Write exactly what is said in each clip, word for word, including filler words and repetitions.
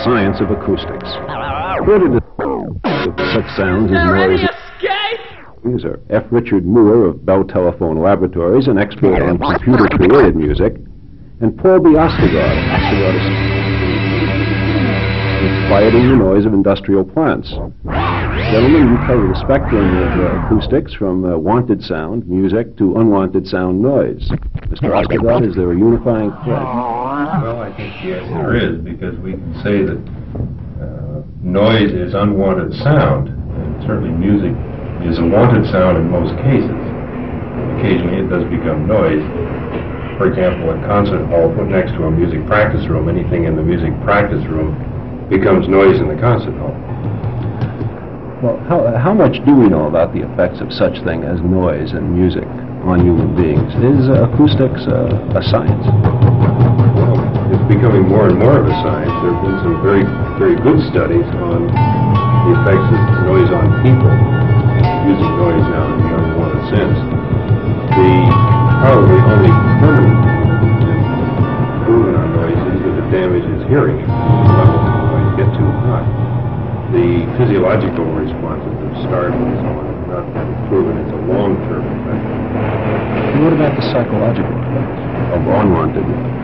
science of acoustics. Further of such sounds as noise. These are F. Richard Moore of Bell Telephone Laboratories, an expert on computer-created music, and Paul B. Ostegard of Ostegard It's quieting the noise of industrial plants. Gentlemen, you cover the spectrum of uh, acoustics from uh, wanted sound, music, to unwanted sound noise. Mister Ostegard, is there a unifying thread? Well, I think yes, there is, because we can say that uh, noise is unwanted sound, and certainly music is a wanted sound in most cases. Occasionally it does become noise. For example, a concert hall put next to a music practice room, anything in the music practice room becomes noise in the concert hall. Well, how, how much do we know about the effects of such thing as noise and music on human beings? Is uh, acoustics uh, a science? Well, it's becoming more and more of a science. There have been some very, very good studies on the effects of noise on people, using noise now in the unwanted sense. The probably only permanent improvement on noise is that it damages hearing if the levels are going to get too high. The physiological responses of startle and so on have not been proven. It's a long-term effect. And what about the psychological effects of unwanted noise?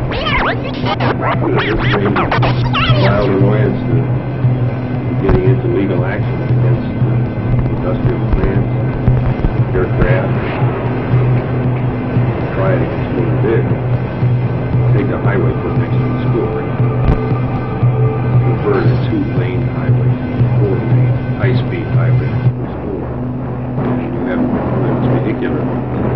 This ranges from mild annoyance to getting into legal action against uh, industrial plants, aircraft. Try it against motor vehicles. Take a highway put next to the school. Convert a two-lane highway to four-lane high-speed highway to the school. You have those vehicular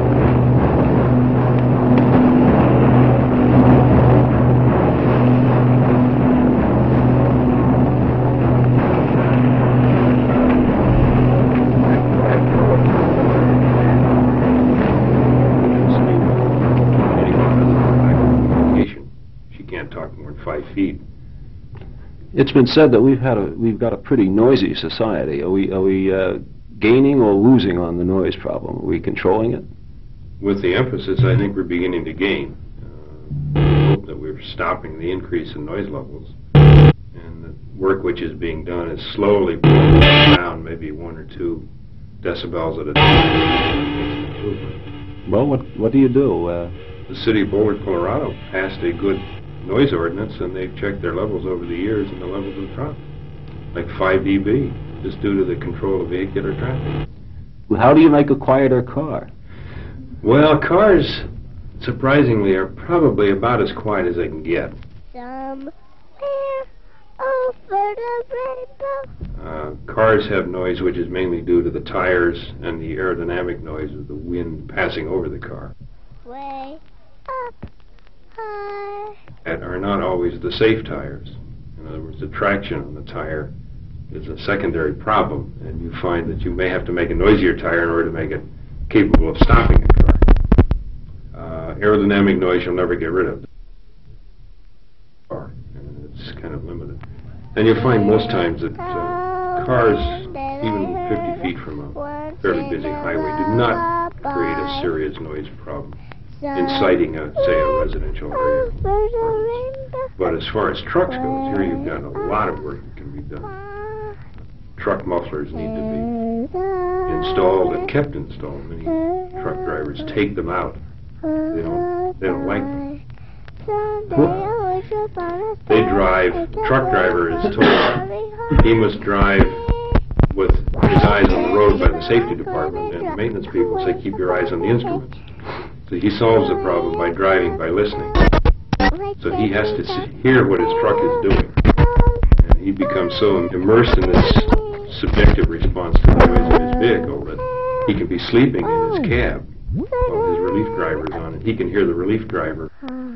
feet. It's been said that we've had a we've got a pretty noisy society. Are we are we uh, gaining or losing on the noise problem? Are we controlling it? With the emphasis, I think we're beginning to gain. Uh, we hope that we're stopping the increase in noise levels, and the work which is being done is slowly pulling down maybe one or two decibels at a time. Well, what what do you do? Uh, the city of Boulder, Colorado, passed a good noise ordinance, and they've checked their levels over the years, and the levels have dropped, like five D B, just due to the control of vehicular traffic. Well, how do you make a quieter car? Well, cars, surprisingly, are probably about as quiet as they can get. Somewhere over the rainbow. Uh, cars have noise which is mainly due to the tires and the aerodynamic noise of the wind passing over the car. Way up high. And are not always the safe tires. In other words, the traction on the tire is a secondary problem, and you find that you may have to make a noisier tire in order to make it capable of stopping a car. Uh, aerodynamic noise you'll never get rid of. And it's kind of limited. And you'll find most times that uh, cars, even fifty feet from a fairly busy highway, do not create a serious noise problem, inciting, a, say, a residential area. But as far as trucks goes, here you've got a lot of work that can be done. Truck mufflers need to be installed and kept installed. Many truck drivers take them out. They don't, they don't like them. They drive, truck driver is told he must drive with his eyes on the road by the safety department, and the maintenance people say keep your eyes on the instruments. So he solves the problem by driving, by listening. So he has to see, hear what his truck is doing. And he becomes so immersed in this subjective response to the noise of his vehicle that he can be sleeping in his cab while his relief driver is on, and he can hear the relief driver.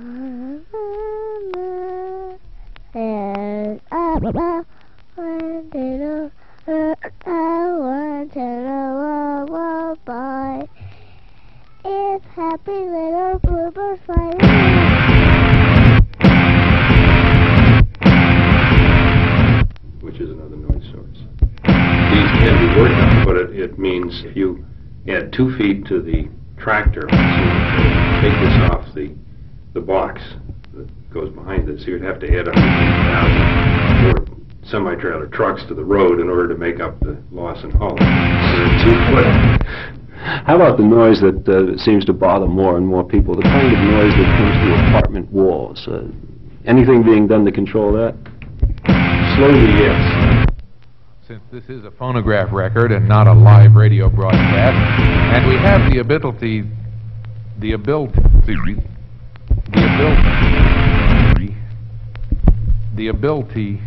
If happy little bluebird flying. Which is another noise source. These can be worked on, but it, it means if you add two feet to the tractor, so take this off the, the box, the goes behind it. So you'd have to add one hundred thousand more semi-trailer trucks to the road in order to make up the loss in hull. Two foot. How about the noise that uh, seems to bother more and more people, the kind of noise that comes through apartment walls? Uh, anything being done to control that? Slowly, yes. Since this is a phonograph record and not a live radio broadcast, and we have the ability, the ability, the ability, the ability,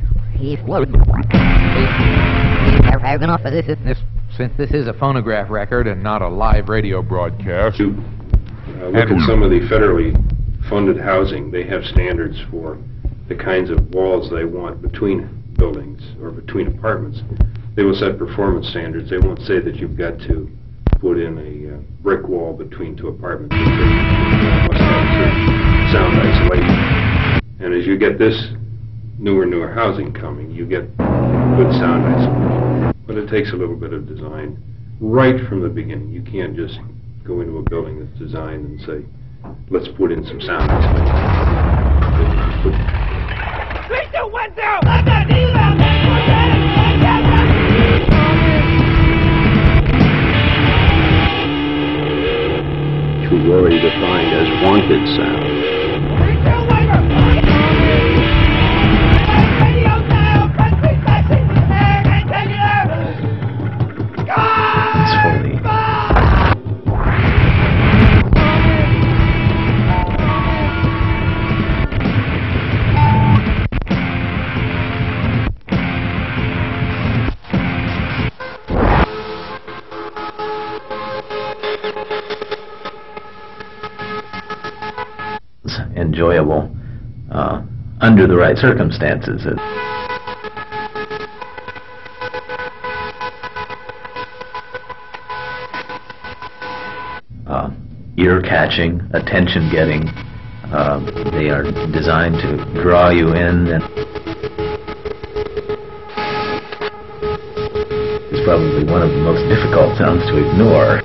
since this is a phonograph record and not a live radio broadcast. To uh, look at some of the federally funded housing, they have standards for the kinds of walls they want between buildings or between apartments. They will set performance standards. They won't say that you've got to put in a uh, brick wall between two apartments. They must have certain sound isolation. And as you get this newer, newer housing coming, you get good sound isolation. But it takes a little bit of design right from the beginning. You can't just go into a building that's designed and say, let's put in some sound isolation. Three, two, one, zero. Who already defined as wanted sound. Enjoyable uh, under the right circumstances. Uh, ear-catching, attention-getting. Uh, they are designed to draw you in. And it's probably one of the most difficult sounds to ignore.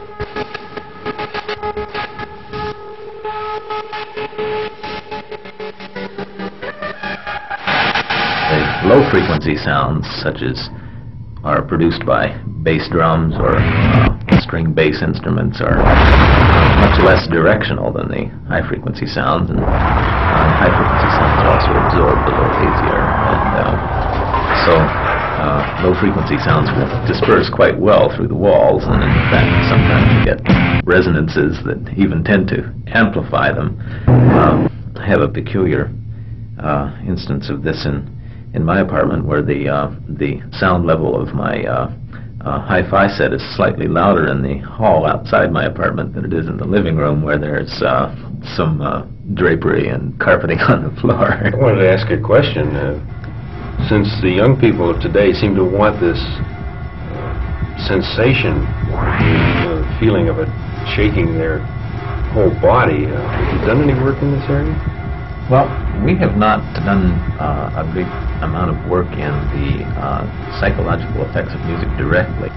Low-frequency sounds, such as are produced by bass drums or uh, string bass instruments, are much less directional than the high-frequency sounds, and uh, high-frequency sounds are also absorbed a little easier. And uh, so uh, low-frequency sounds will disperse quite well through the walls, and in fact sometimes you get resonances that even tend to amplify them. Um, I have a peculiar uh, instance of this in in my apartment, where the uh, the sound level of my uh, uh, hi-fi set is slightly louder in the hall outside my apartment than it is in the living room, where there's uh, some uh, drapery and carpeting on the floor. I wanted to ask a question. Uh, since the young people of today seem to want this uh, sensation, the uh, feeling of it shaking their whole body, uh, have you done any work in this area? Well, we have not done uh, a big amount of work in the uh, psychological effects of music directly.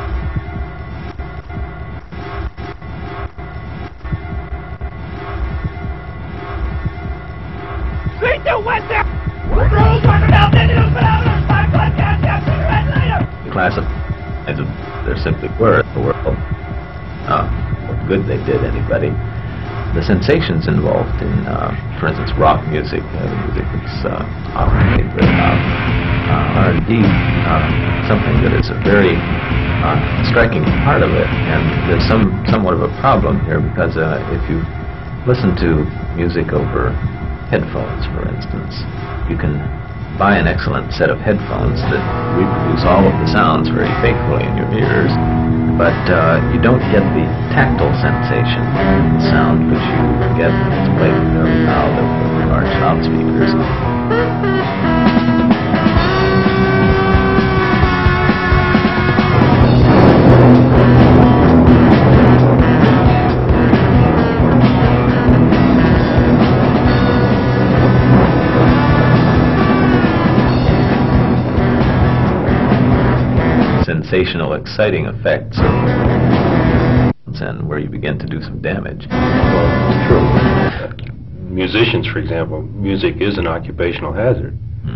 Three, two, one, zero. Classified as there simply were in the world. Uh, what good they did anybody. The sensations involved in, uh, for instance, rock music, uh, music that's uh, often made very loud, uh, are indeed uh, something that is a very uh, striking part of it. And there's some somewhat of a problem here, because uh, if you listen to music over headphones, for instance, you can buy an excellent set of headphones that reproduce all of the sounds very faithfully in your ears, but uh, you don't get the tactile sensation, the sound which you get when it's played very loud over large loudspeakers. Sensational, exciting effects, and where you begin to do some damage. Well, it's true. musicians, for example, music is an occupational hazard.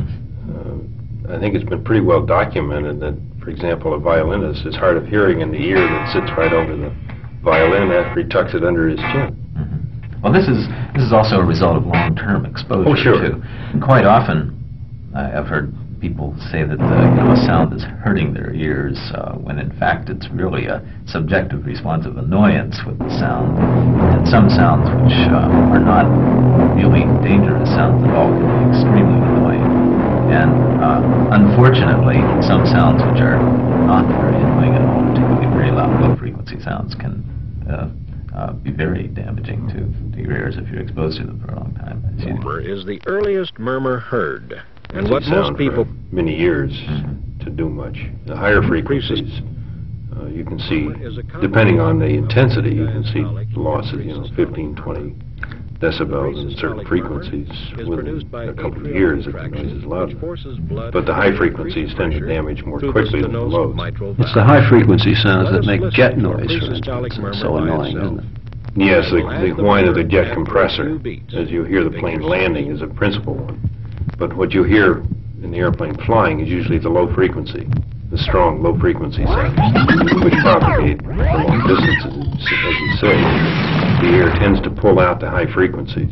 Uh, I think it's been pretty well documented that, for example, a violinist is hard of hearing in the ear that sits right over the violin after he tucks it under his chin. Mm-hmm. Well, this is this is also a result of long-term exposure. Oh, sure. Too. Quite often, I- I've heard people say that uh, you know, a sound is hurting their ears uh, when in fact it's really a subjective response of annoyance with the sound. And some sounds which uh, are not really dangerous sounds at all can be extremely annoying. And uh, unfortunately, some sounds which are not very annoying at all, particularly very loud low-frequency sounds, can uh, uh, be very damaging to, to your ears if you're exposed to them for a long time. Murmur is the earliest murmur heard, and It's what a most sound people... for many years to do much. The higher frequencies, uh, you can see, depending on the intensity, you can see losses, you know, fifteen, twenty decibels in certain frequencies within a couple of years if the noise is loud. But the high frequencies tend to damage more quickly than the lows. It's the high-frequency sounds that make jet noise, for instance, and it's so annoying, isn't it? Yes, the, the whine of the jet compressor, as you hear the plane landing, is a principal one. But what you hear in the airplane flying is usually the low frequency, the strong low frequency sounds, which propagate for long distances, as you say. The air tends to pull out the high frequencies.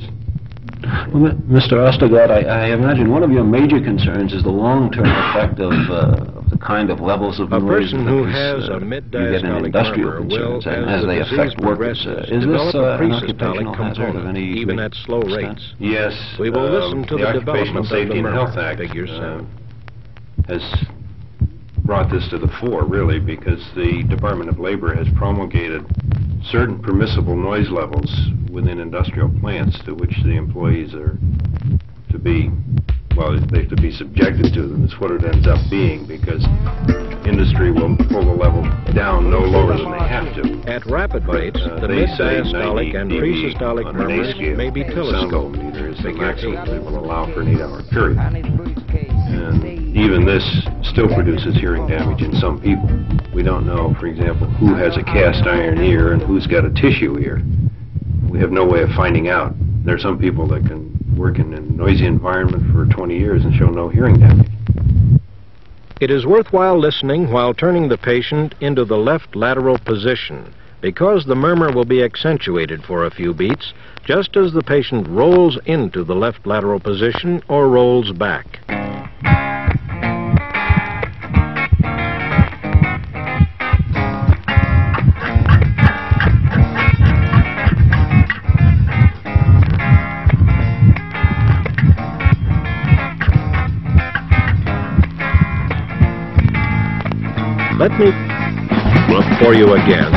Well, Mister Ostergaard, I, I imagine one of your major concerns is the long-term effect of, uh, of the kind of levels of A noise person that who is, has uh, a you get in mid-diastolic industrial murmur will, concerns and as as they the disease affect workers. Uh, progresses, is this develop uh, a an pre-systolic occupational hazard of component, any even great at slow extent? rates. Yes, We will um, listen to the the Occupational development of Safety the and Health murmur. Act Figure uh, seven. has brought this to the fore, really, because the Department of Labor has promulgated certain permissible noise levels within industrial plants to which the employees are to be, well, they have to be subjected to them. It's what it ends up being, because industry will pull the level down no lower than they have to. At rapid But, rates, uh, the they say mid-diastolic ninety and D B pre-systolic on an A murmurs scale. may be Sound telescoped. millimeter is the Figure maximum eight. that will allow for an eight-hour period. And even this still produces hearing damage in some people. We don't know, for example, who has a cast iron ear and who's got a tissue ear. We have no way of finding out. There are some people that can work in a noisy environment for twenty years and show no hearing damage. It is worthwhile listening while turning the patient into the left lateral position, because the murmur will be accentuated for a few beats, just as the patient rolls into the left lateral position or rolls back. Let me look for you again.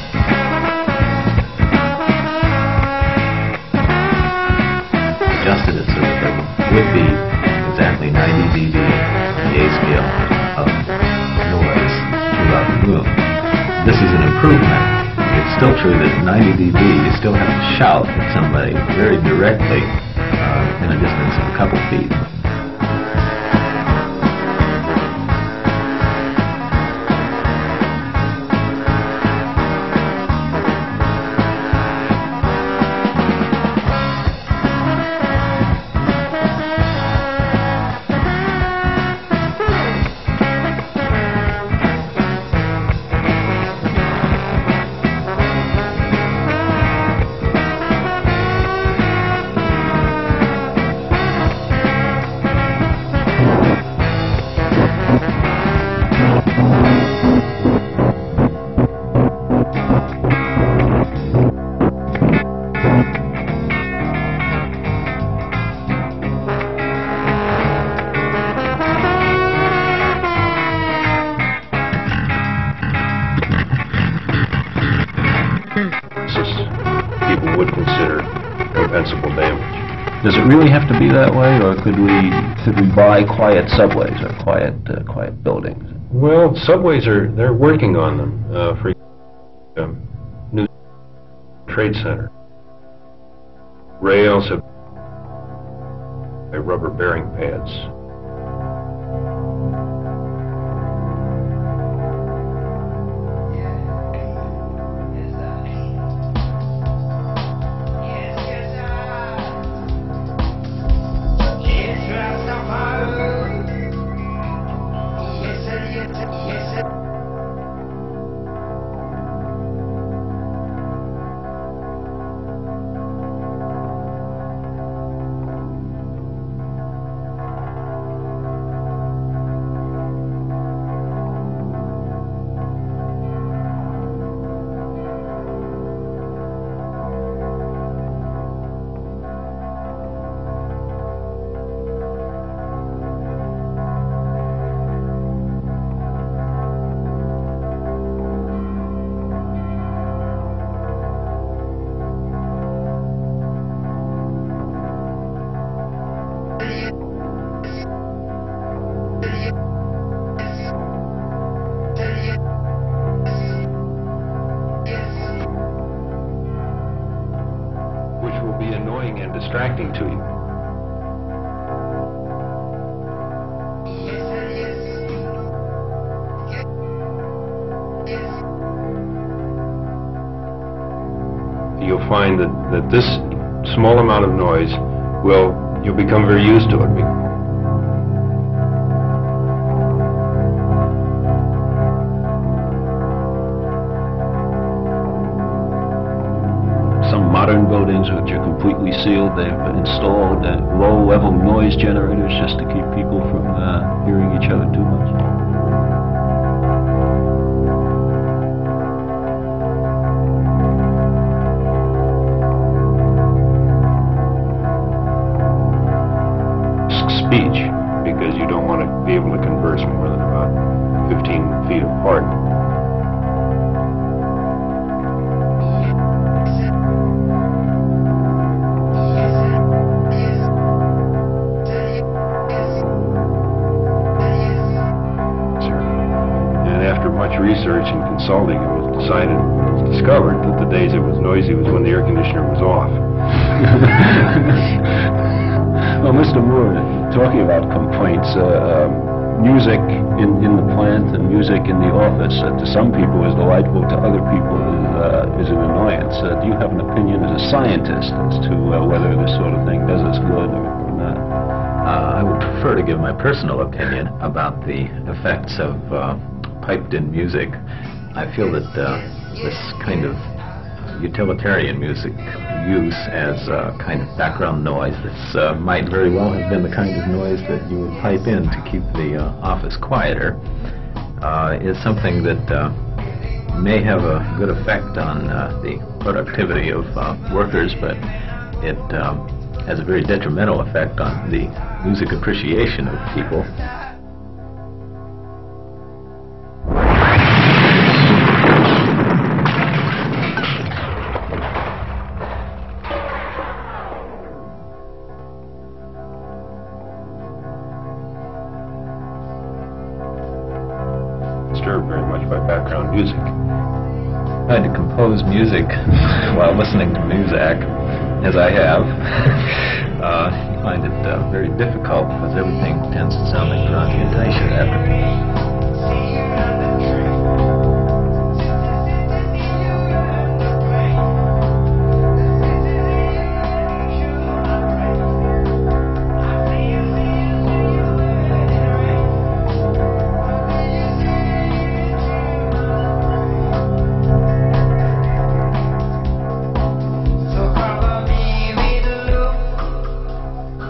Adjusted it so that there would be exactly ninety D B on the A scale of noise throughout the room. This is an improvement. It's still true that at ninety D B you still have to shout at somebody very directly uh, in a distance of a couple feet. People would consider compensable damage. Does it really have to be that way, or could we could we buy quiet subways or quiet uh, quiet buildings? Well, subways are, they're working on them. Uh, for um, New Trade Center. Rails have rubber bearing pads. distracting to you. You'll find that, that this small amount of noise will, you'll become very used to it. Some modern buildings which are completely sealed, they've installed uh, low-level noise generators just to keep people from uh, hearing each other too much. Speech, because you don't want to be able to converse more than about fifteen feet apart. And after much research and consulting, it was decided, it was discovered that the days it was noisy was when the air conditioner was off. Well, Mister Moore, talking about complaints, uh, um, music in, in the plant and music in the office, uh, to some people is delightful, to other people is, uh, is an annoyance. Uh, do you have an opinion as a scientist as to uh, whether this sort of thing does us good or, or not? Uh, I would prefer to give my personal opinion about the effects of uh, piped-in music. I feel that uh, this kind of utilitarian music use as a kind of background noise that uh, might very well have been the kind of noise that you would pipe in to keep the uh, office quieter uh, is something that uh, may have a good effect on uh, the productivity of uh, workers, but it um, has a very detrimental effect on the music appreciation of people. Disturbed very much by background music. Trying to compose music while listening to Muzak, as I have, uh, you find it uh, very difficult because everything tends to sound like transmutation after.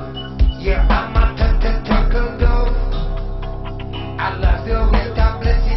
Yeah, I'm a t-t-t-taco. I love the way God bless you.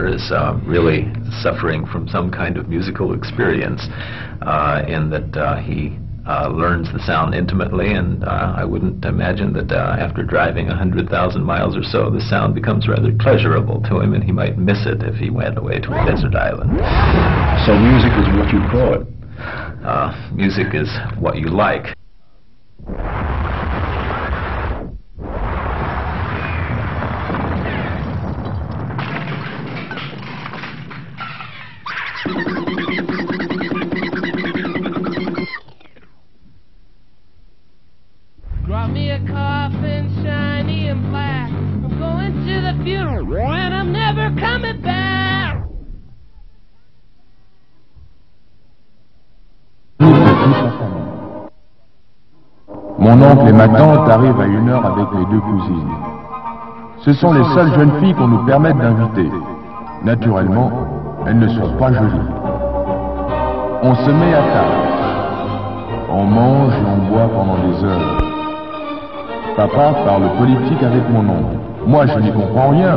Taylor is uh, really suffering from some kind of musical experience uh, in that uh, he uh, learns the sound intimately, and uh, I wouldn't imagine that uh, after driving one hundred thousand miles or so, the sound becomes rather pleasurable to him, and he might miss it if he went away to a desert island. So music is what you call it? Uh, music is what you like. Brought me a coffin, shiny and black. I'm going to the funeral, and I'm never coming back. Mon oncle et ma tante arrivent à une heure avec les deux cousines. Ce sont les seules jeunes filles qu'on nous permette d'inviter. Naturellement, elles ne sont pas jolies. On se met à table. On mange et on boit pendant des heures. Papa parle politique avec mon oncle. Moi, je n'y comprends rien.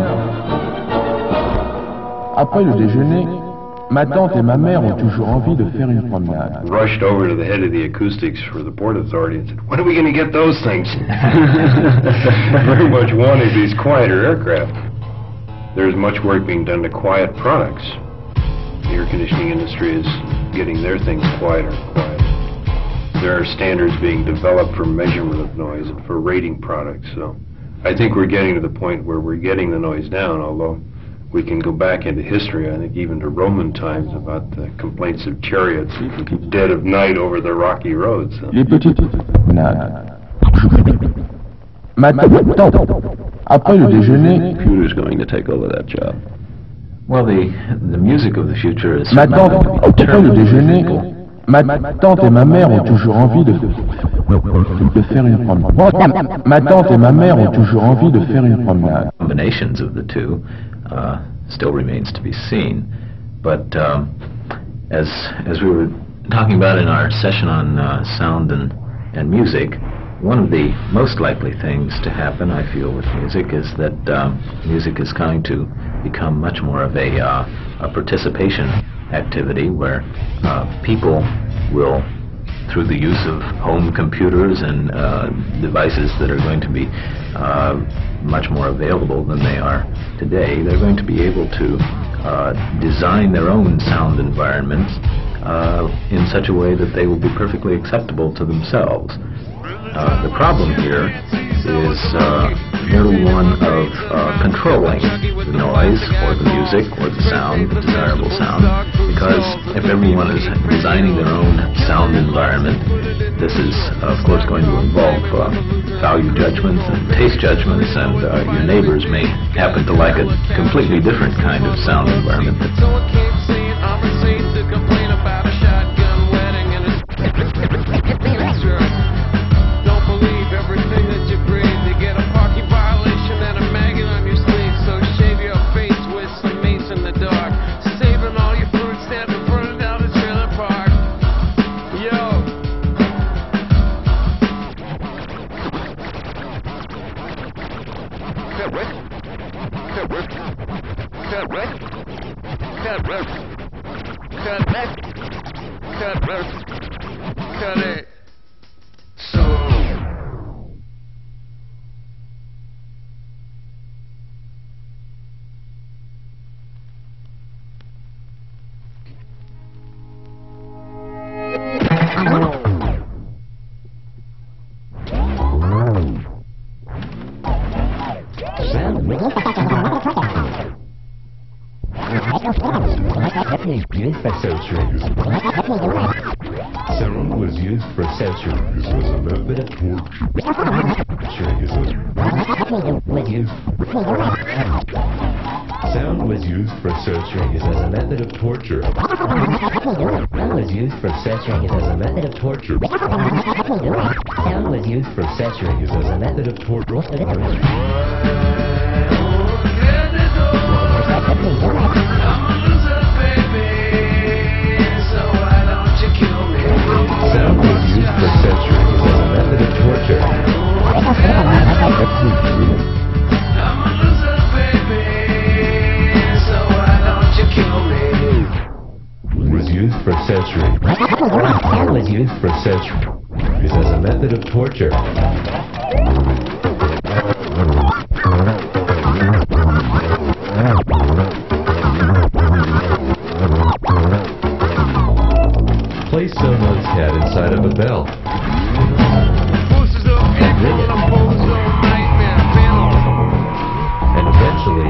Après le déjeuner, ma tante et ma mère ont toujours envie de faire une promenade. Rushed over to the head of the acoustics for the Port Authority and said, when are we going to get those things? Very much wanting these quieter aircraft. There's much work being done to quiet products. The air conditioning industry is getting their things quieter and quieter. There are standards being developed for measurement of noise and for rating products. So I think we're getting to the point where we're getting the noise down, although we can go back into history, I think even to Roman times, about the complaints of chariots dead of night over the rocky roads. So. Les petites promenades. Ma tante, après le déjeuner, Computer's going to take over that job. Well, the the music of the future is ma certainly tante, going to be après le terribly déjeuner, musical. ma tante et ma mère ont toujours envie de, de faire une promenade. Ma tante et ma mère ont toujours envie de faire une promenade. Combinations of the two uh, still remains to be seen, but um, as as we were talking about in our session on uh, sound and and music, one of the most likely things to happen, I feel, with music is that um, music is going to become much more of a, uh, a participation activity where uh, people will, through the use of home computers and uh, devices that are going to be uh, much more available than they are today, they're going to be able to uh, design their own sound environments uh, in such a way that they will be perfectly acceptable to themselves. Uh, the problem here is uh, merely one of uh, controlling the noise or the music or the sound, the desirable sound, because if everyone is designing their own sound environment, this is of course going to involve uh, value judgments and taste judgments, and uh, your neighbors may happen to like a completely different kind of sound environment. Sound was used for censoring. This was a method of torture. Sound was used for censoring as a method of torture. Sound was used for censoring as a method of torture. Sound was used for censoring as a method of torture. Sound was used for censoring as a method of torture. I'm a loser, baby, so I centuries. Sound was used for centuries as a method of torture. Place someone's head inside of a bell. And ring it. And eventually,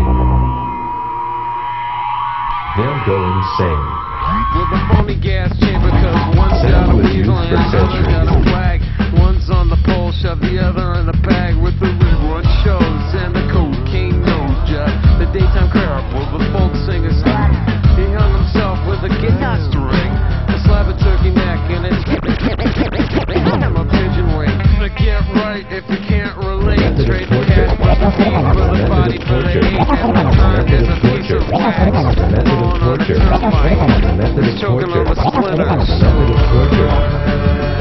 they'll go insane. With a phony gas chamber, cause one's got a weasel and the other's got a flag. One's on the pole, shove the other in a bag with the rerun shows and the cocaine nose job. The daytime crowd with the folk singers. He hung himself with a guitar string, a slab of turkey neck, and it's I'm a pigeon wing. To get right if you can't relate, trade the cash for the feet, for the body, for the hate, and the time is a piece of wax. Method of torture. Method of Choking torture. on the splitters. Method of torture.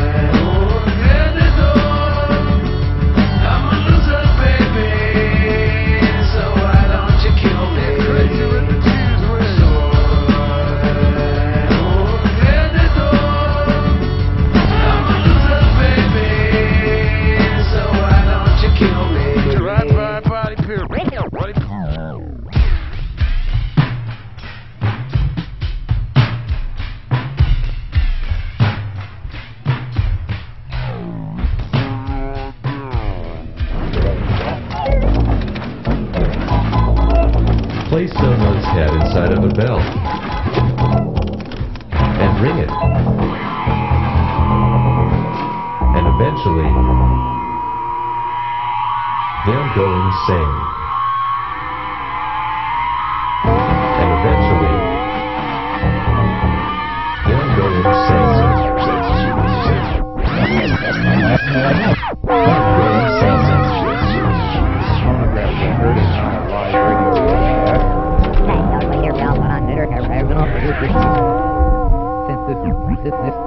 Place someone's head inside of a bell and ring it. And eventually, they'll go insane. And eventually, they'll go insane. Since this, this,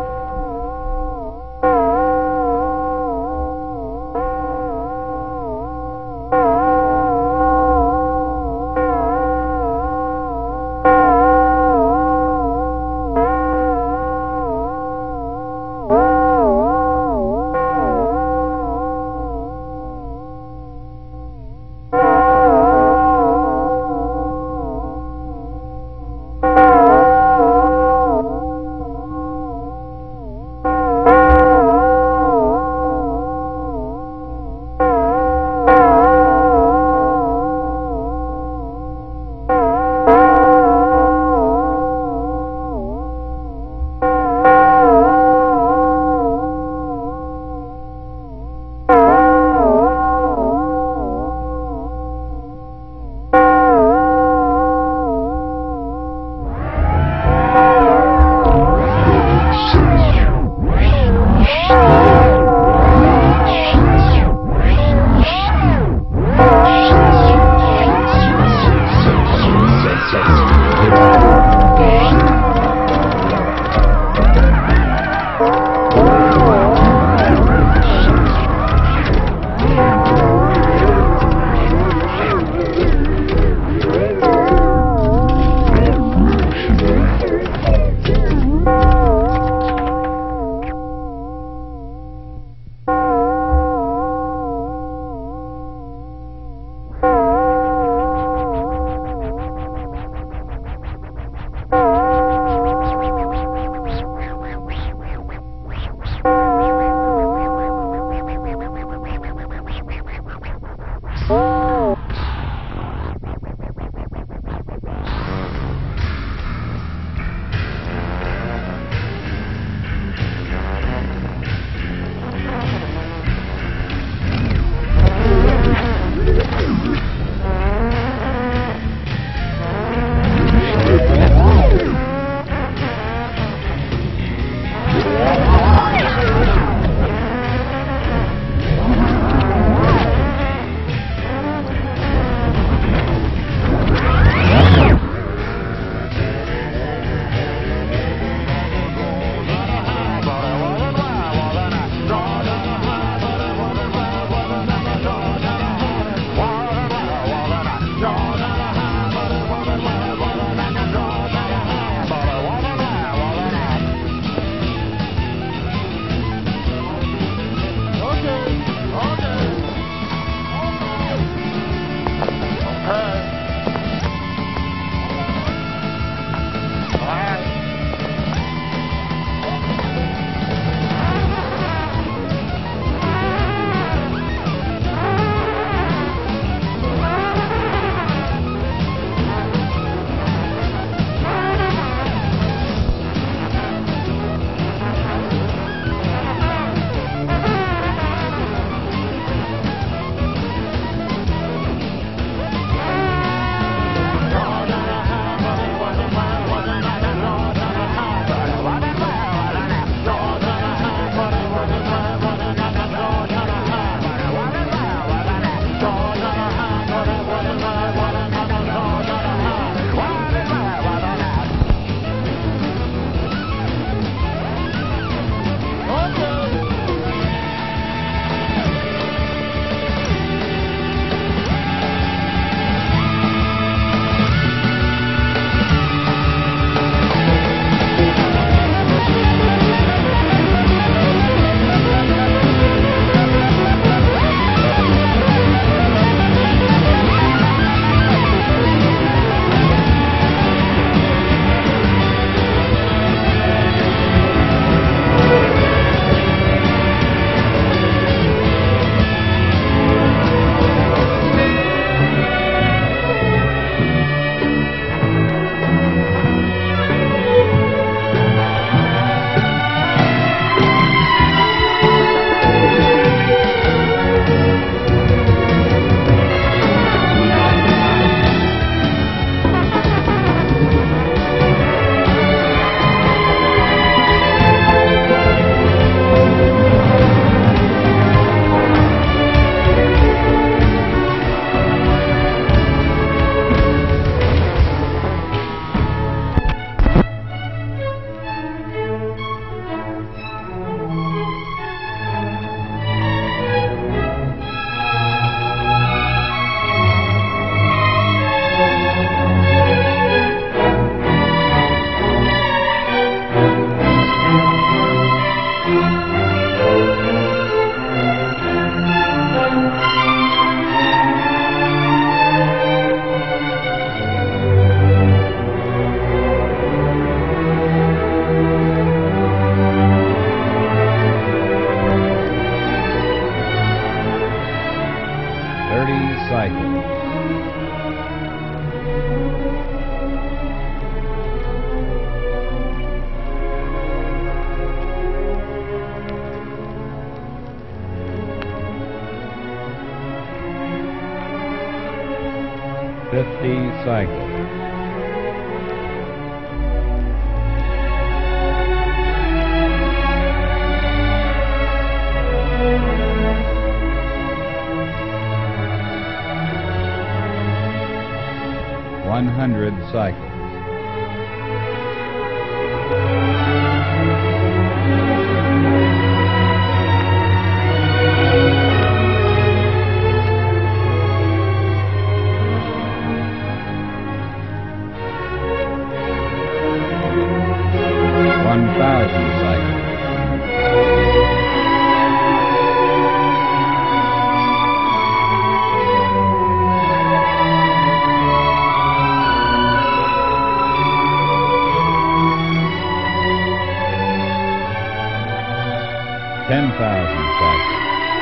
fifty cycles. One hundred cycles. One thousand cycles. Ten thousand cycles.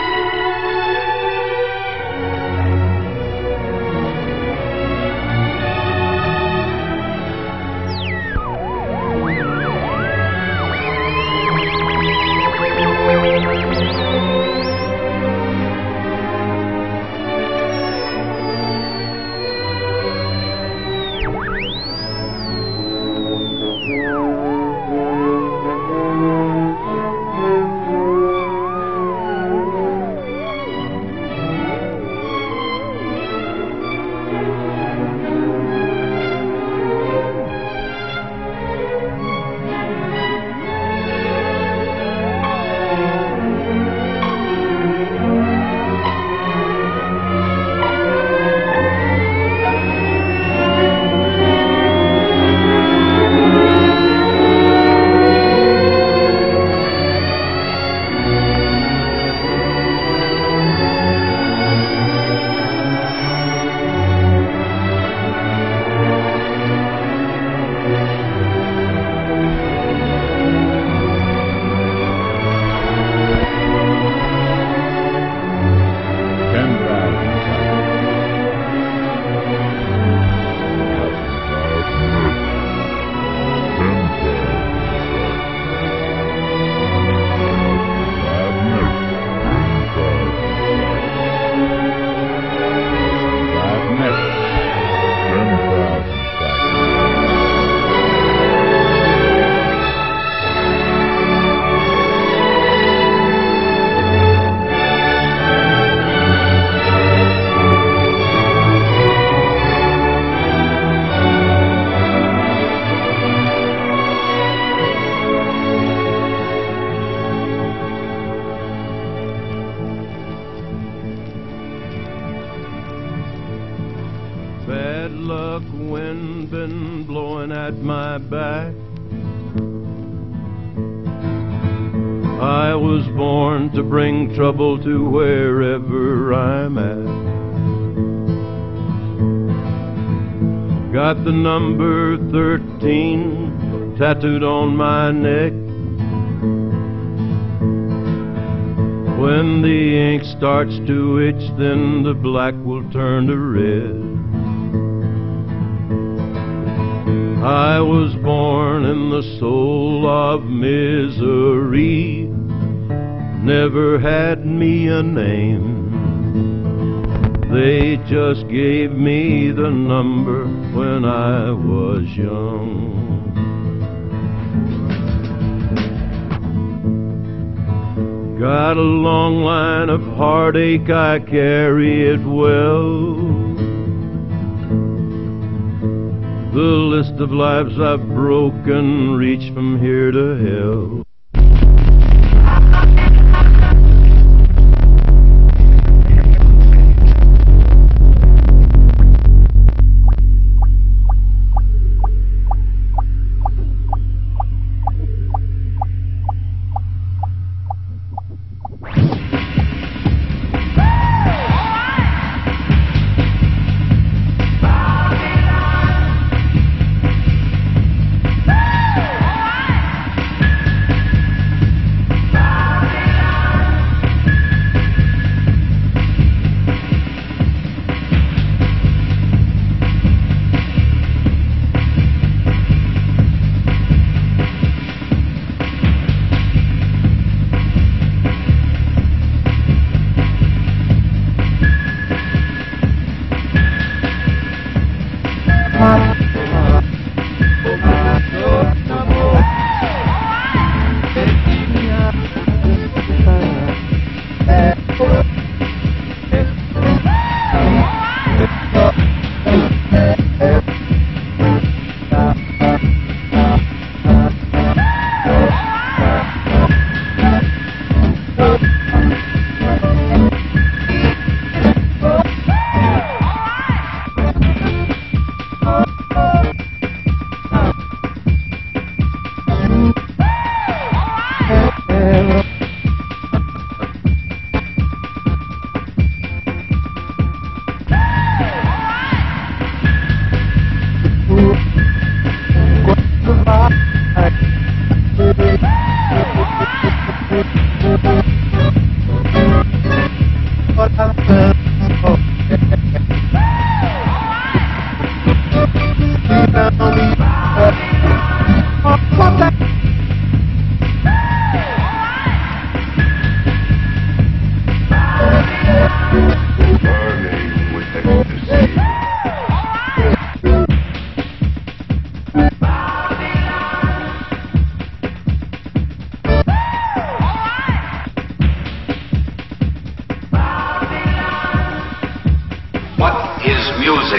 Bad luck, wind been blowing at my back. I was born to bring trouble to wherever I'm at. Got the number thirteen tattooed on my neck. When the ink starts to itch, then the black will turn to red. I was born in the soul of misery, never had me a name. They just gave me the number when I was young. Got a long line of heartache, I carry it well. The list of lives I've broken reach from here to hell. music?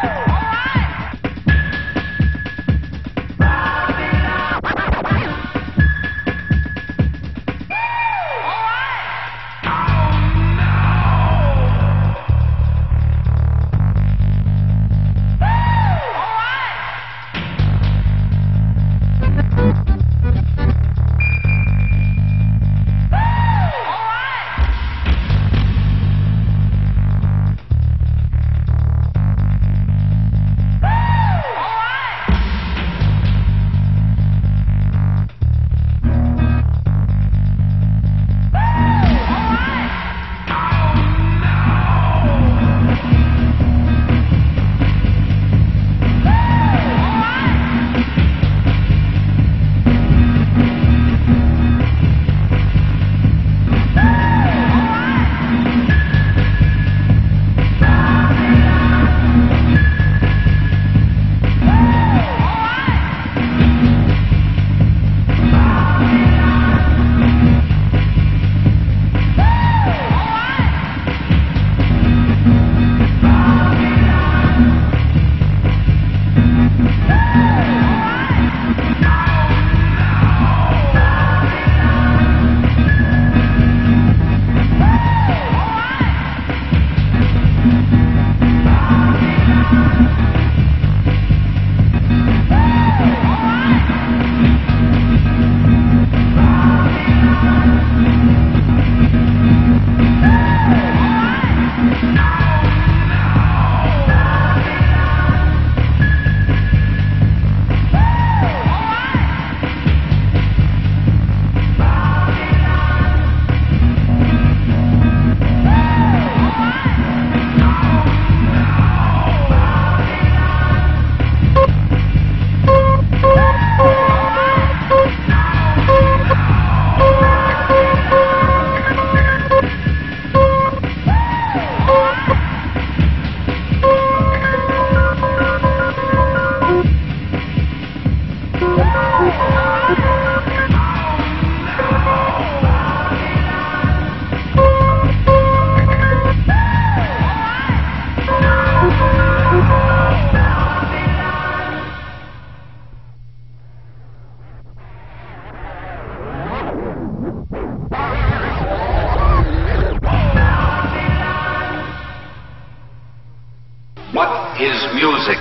What is music?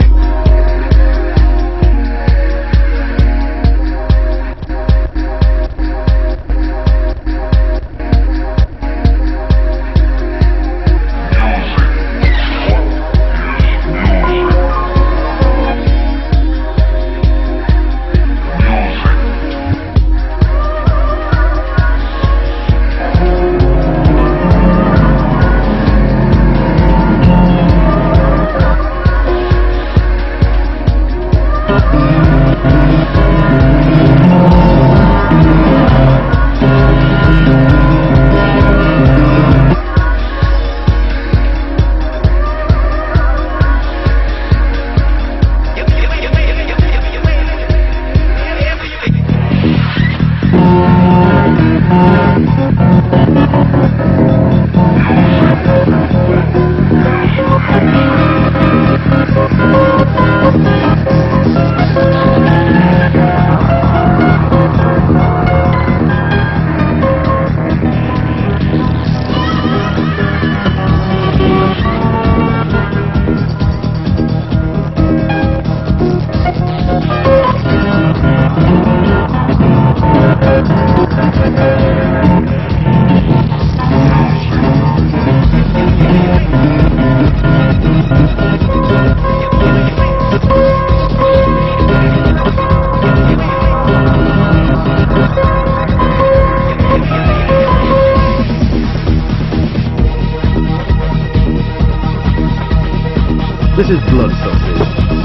This is blood sausage.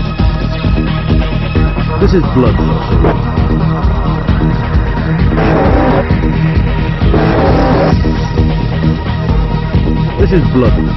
This is blood sausage. This is blood.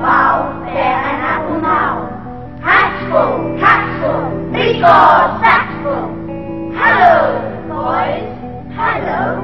bow, bear, and apple now. Hats full, cats full, three scores, sacks full. Hello, boys, hello.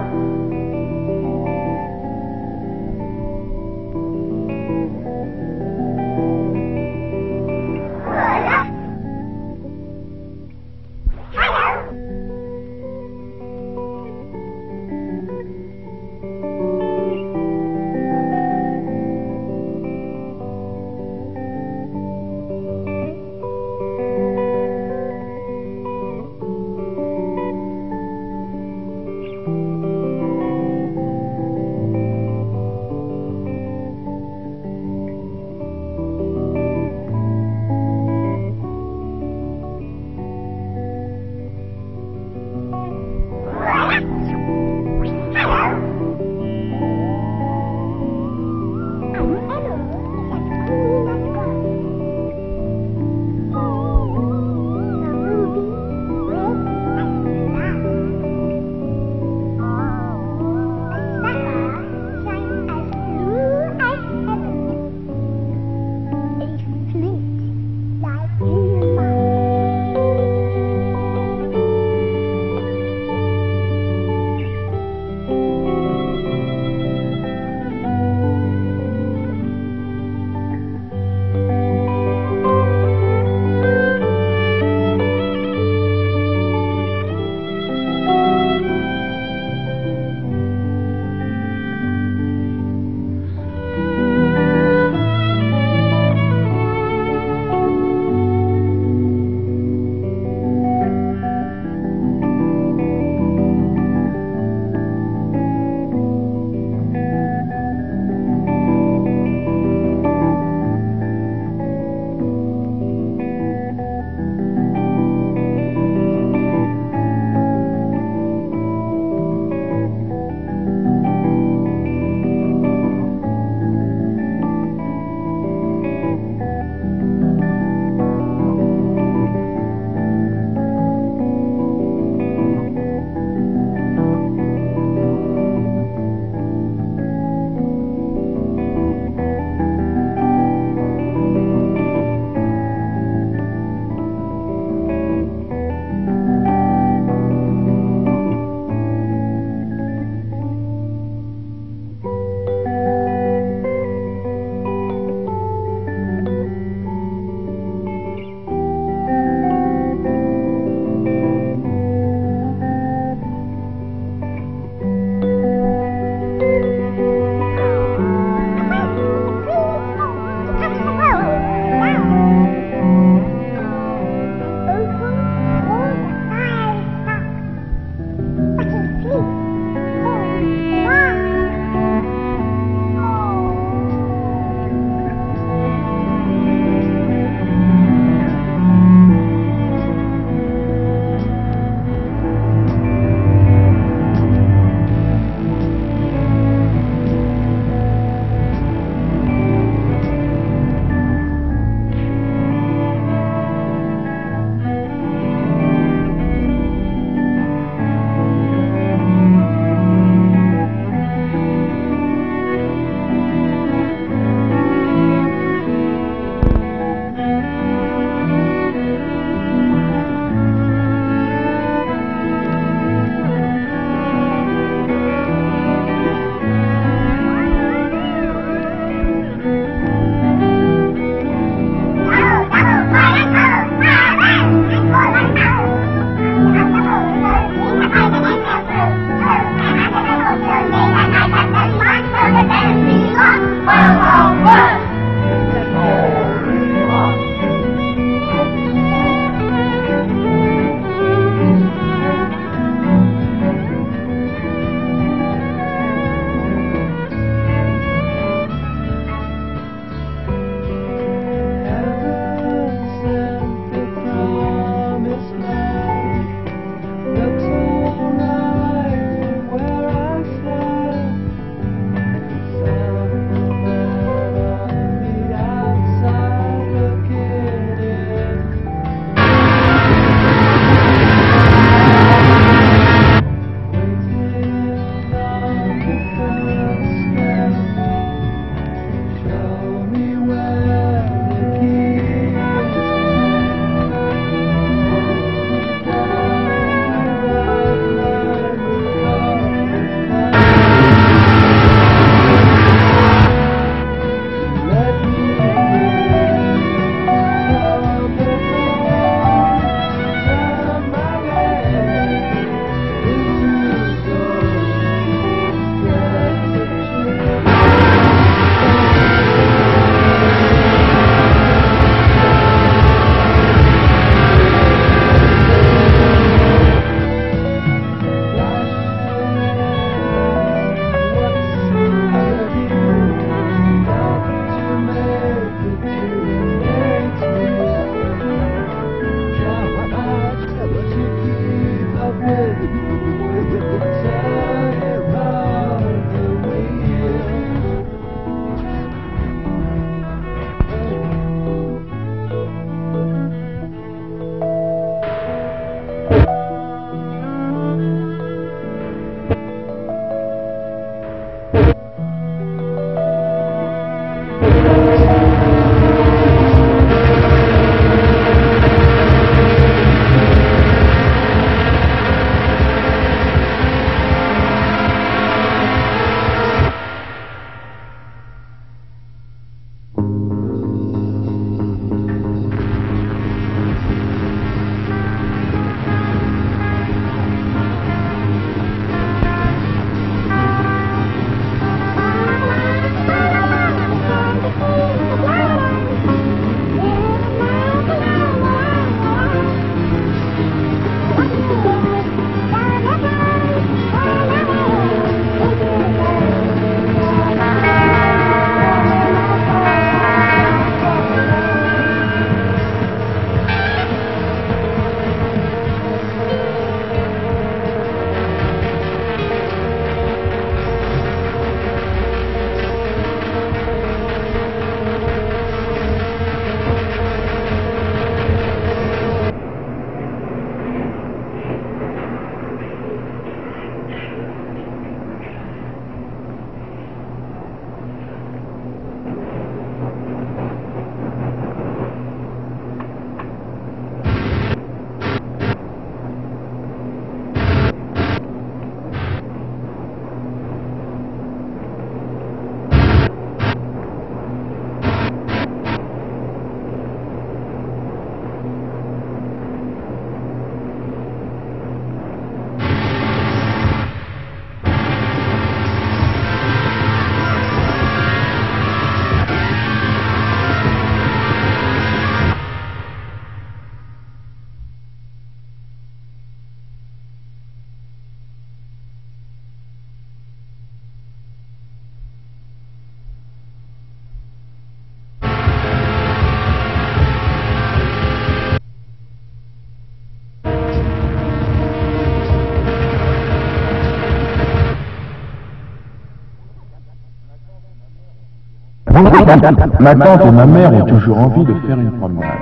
Ma tante et ma mère ont toujours envie de faire une promenade.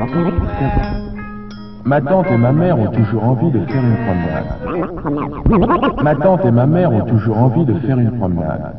Ma tante et ma mère ont toujours envie de faire une promenade. Ma tante et ma mère ont toujours envie de faire une promenade.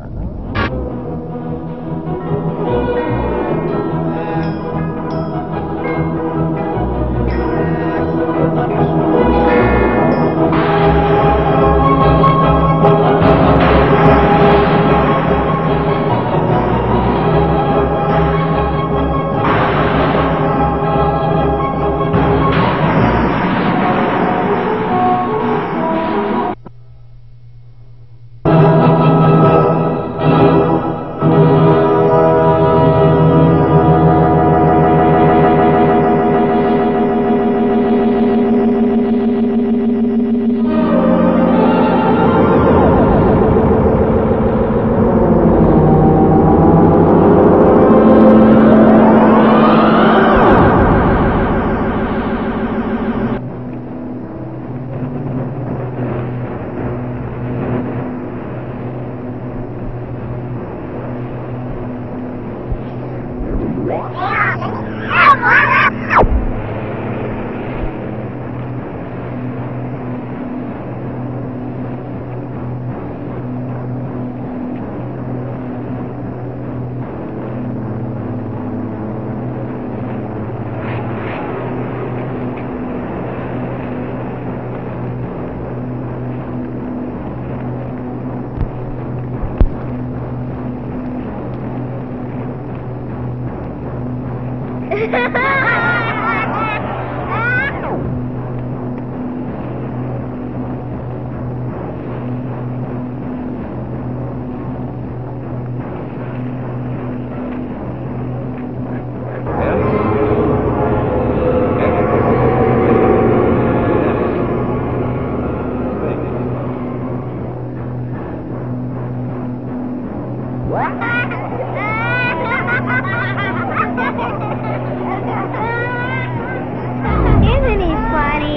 Isn't he funny?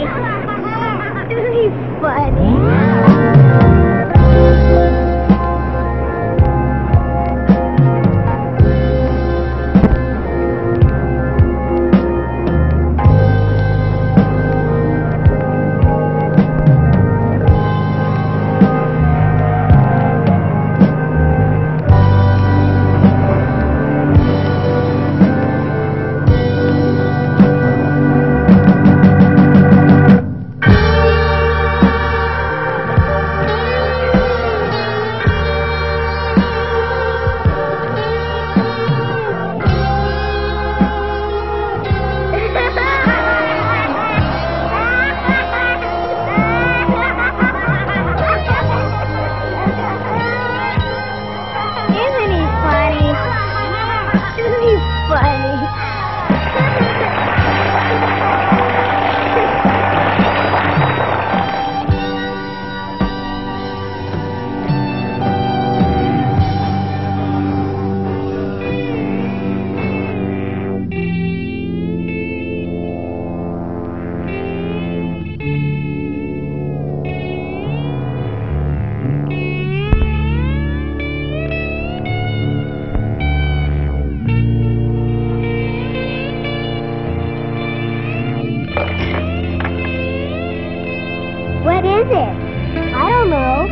He's funny. What is it? I don't know.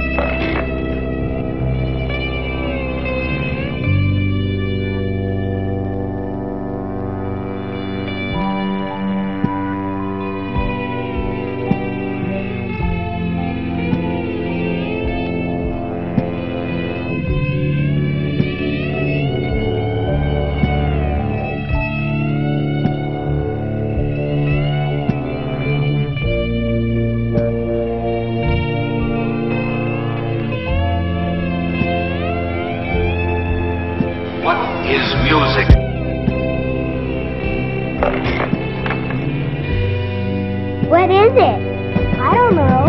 Is music. What is it? I don't know.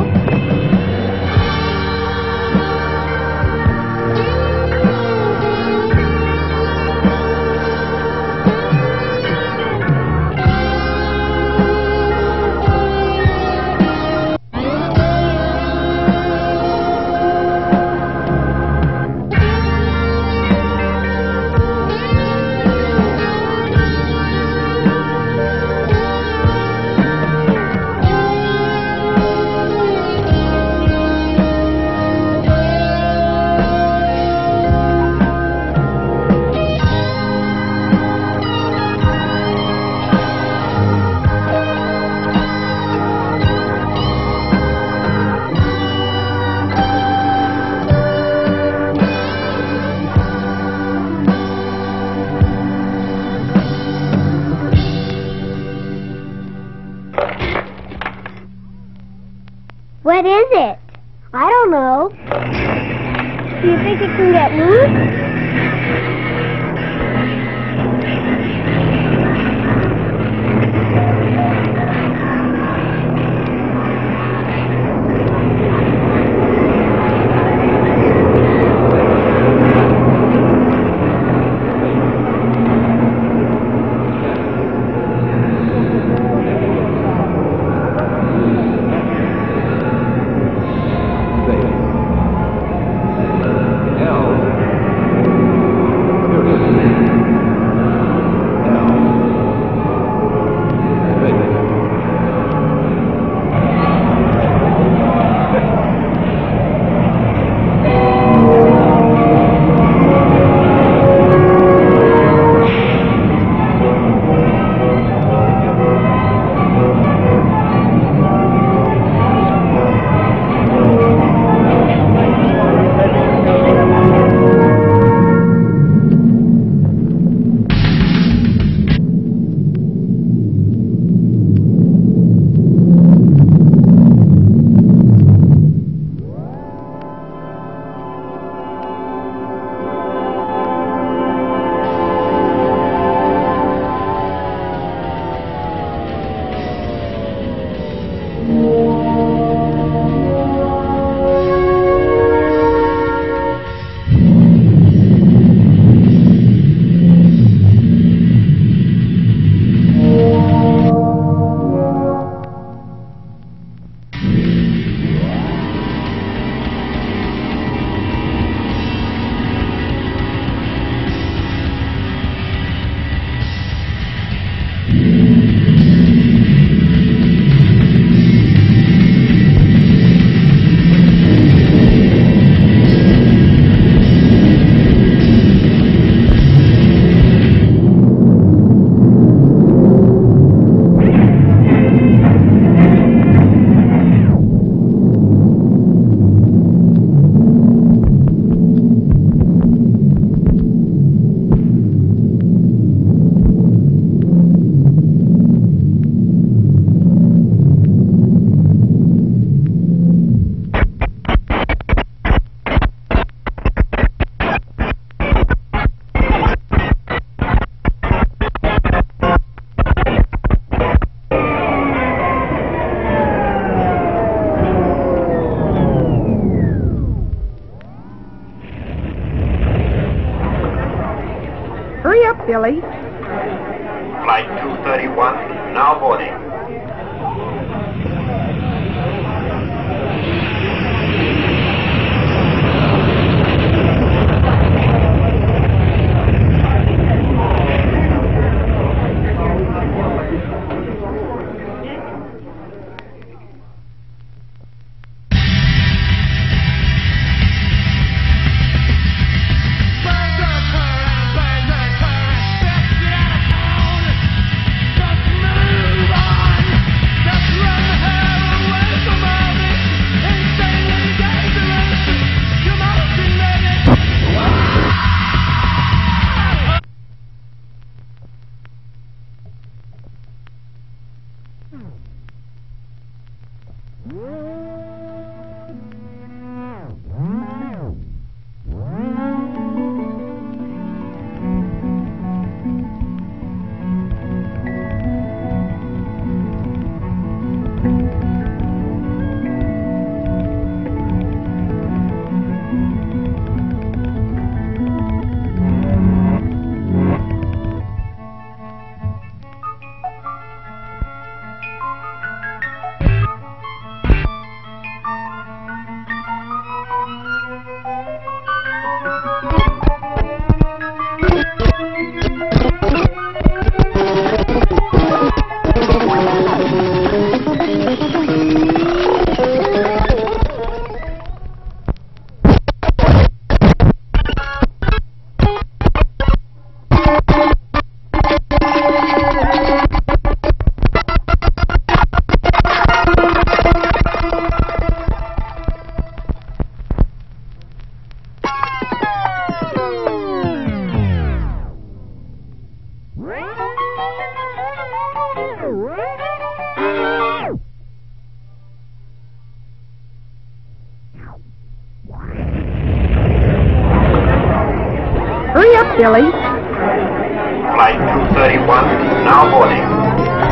What is it? I don't know. Do you think it can get loose? Billy. Flight two thirty-one, now boarding. Move on! Billy. Flight two thirty-one, now boarding.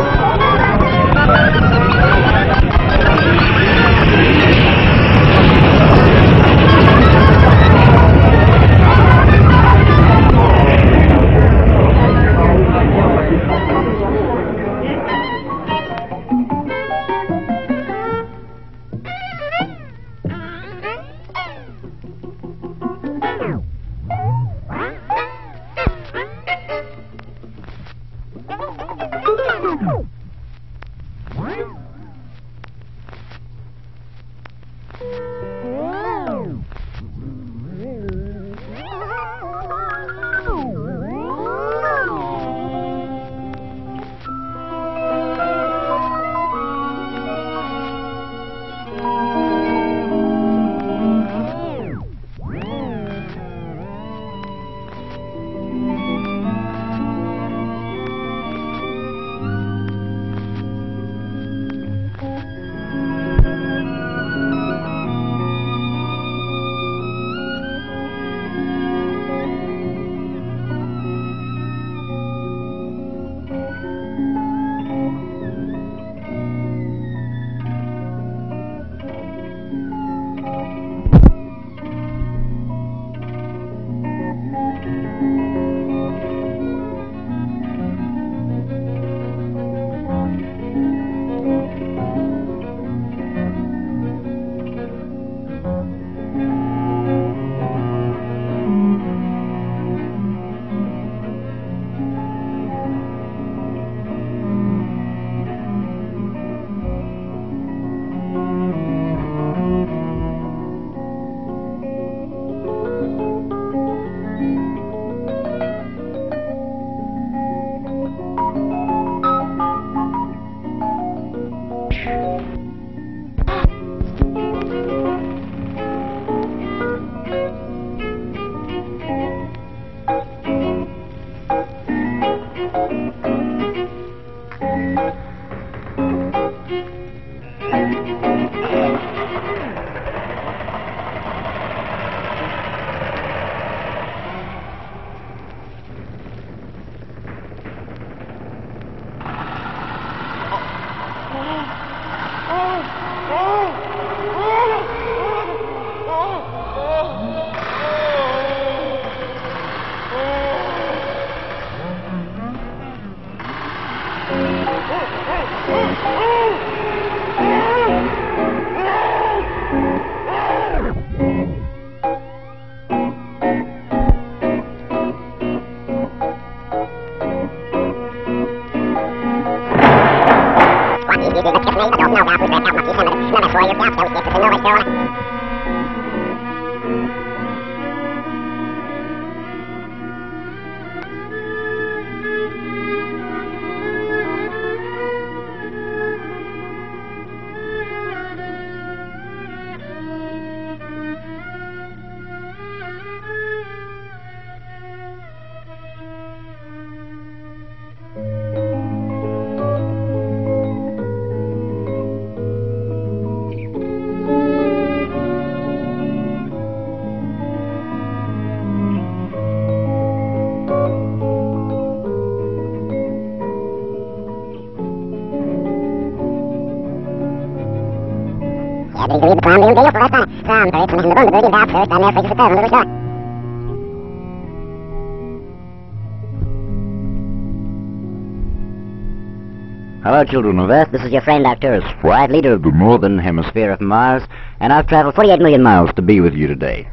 Hello, children of Earth. This is your friend Arcturus, White, leader of the northern hemisphere of Mars, and I've traveled forty-eight million miles to be with you today.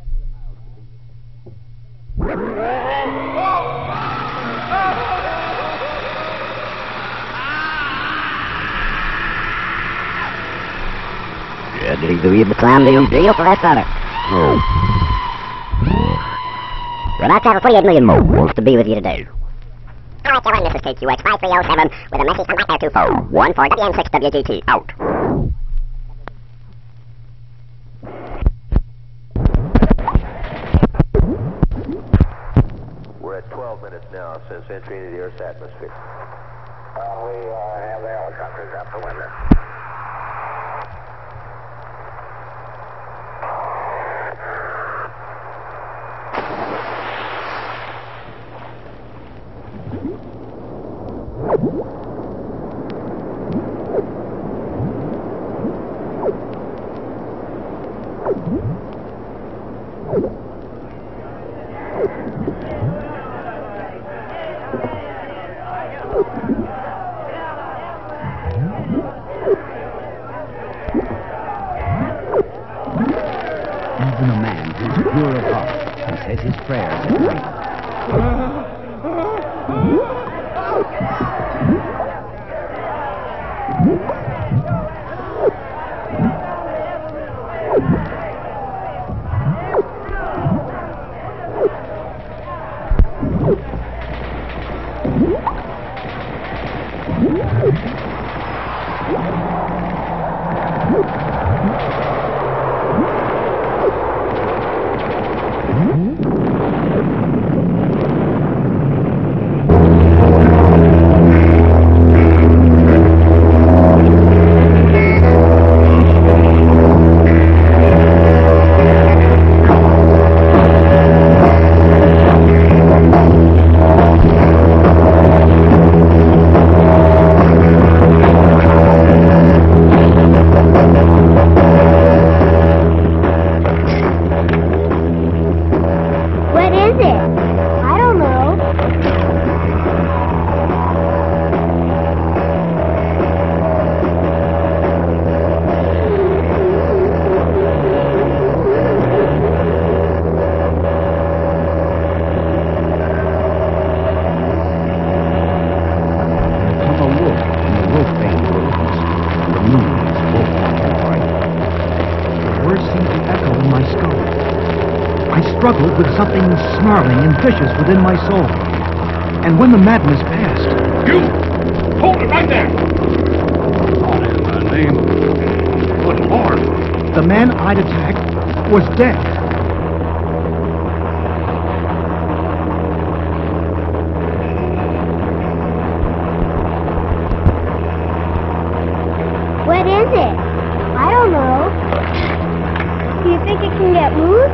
When I travel forty-eight million miles to be with you today. Alright, everyone, this is K Q X five three oh seven with a message from Black Bear two four one for W N six W G T. Out. We're at twelve minutes now since entry into the Earth's atmosphere. Uh, we uh, have the helicopters out the window. Even a man who's pure of heart and says his prayers at night. Struggled with something snarling and vicious within my soul. And when the madness passed... You! Hold it right there! What in the name of the good Lord? The man I'd attacked was dead. What is it? I don't know. Do you think it can get moved?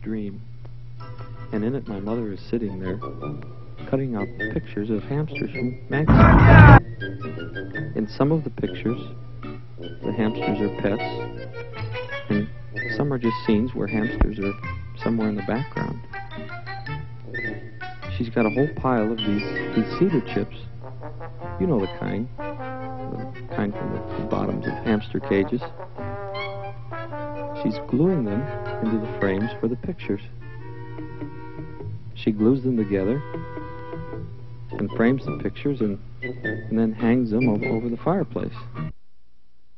dream. And in it, my mother is sitting there, cutting out pictures of hamsters from magazines. In some of the pictures, the hamsters are pets, and some are just scenes where hamsters are somewhere in the background. She's got a whole pile of these, these cedar chips. You know the kind, the kind from the, the bottoms of hamster cages. She's gluing them into the frames for the pictures. She glues them together and frames the pictures and, and then hangs them over, over the fireplace.